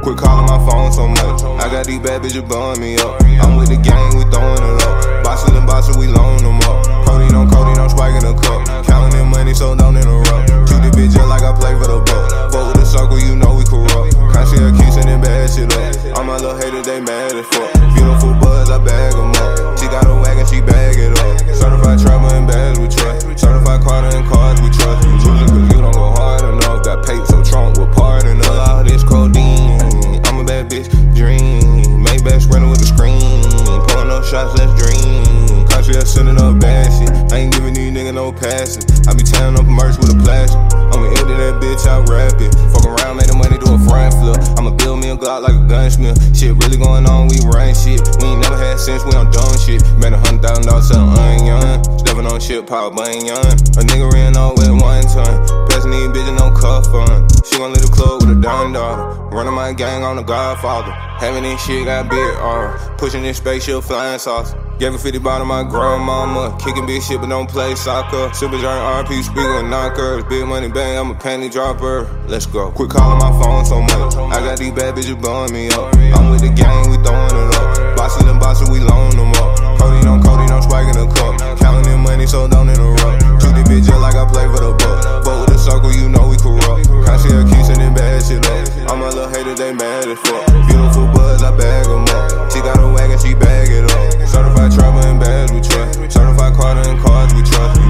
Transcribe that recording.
Quit calling my phone so much. I got these bad bitches blowing me up. I'm with the gang, we throwing it up. Bosses and bosses, we loan them up. Codeine on spike in the cup. Counting in money, so don't interrupt. Treat the bitch just like I play for the buck. Fuck with the circle, you know we corrupt. Can't see her keys and then bad shit up. All my little haters, they mad as fuck. Beautiful buzz, I bag them up. She got a wagon, she bag it up. Certified trapper and bags, we trust. Certified Carter and cars, we trust. Losing cause you don't go hard enough. Got paid so trunk with pardon of all this codeine. I'm a bad bitch, dream. Make best running with the screen. Pulling up shots, let's dream. Country, I'm sending up bad shit. I ain't giving these niggas no passes. I be tearing up merch with a plastic. I'ma empty that bitch out rapid. Fuck around, make the money do a front flip. I'ma build me a Glock like a gunsmith. Shit really going on, we run shit. We ain't never had sense, we on dumb shit. Made $100,000 selling onion. Stepping on shit, power banyan. A nigga ran off with 1 ton. Passing these bitches no cuff on. She gon' leave the club with a dime daughter. Running my gang on the Godfather. Having this shit got big pushing this spaceship flying saucer. Gave a 50 bottle my grandmama. Kicking big shit but don't play soccer. Super giant RP speaker knockers. Big money bang, I'm a panty dropper. Let's go. Quit calling my phone so much. I got these bad bitches blowing me up. I'm with the gang, we throwing it up. Bosses and bosses, we loan them up. Codeine on spike in the cup. Counting in money, so don't interrupt. Treat the bitch just like I play for the buck. Fuck with the circle, you know we corrupt. Can't see her keys and then bad shit up. All my little haters, they mad as fuck. Beautiful buzz, I bag them up. She got a wagon, she bag it up. Certified trapper and bags, we trust. Certified Carter and cars, we trust.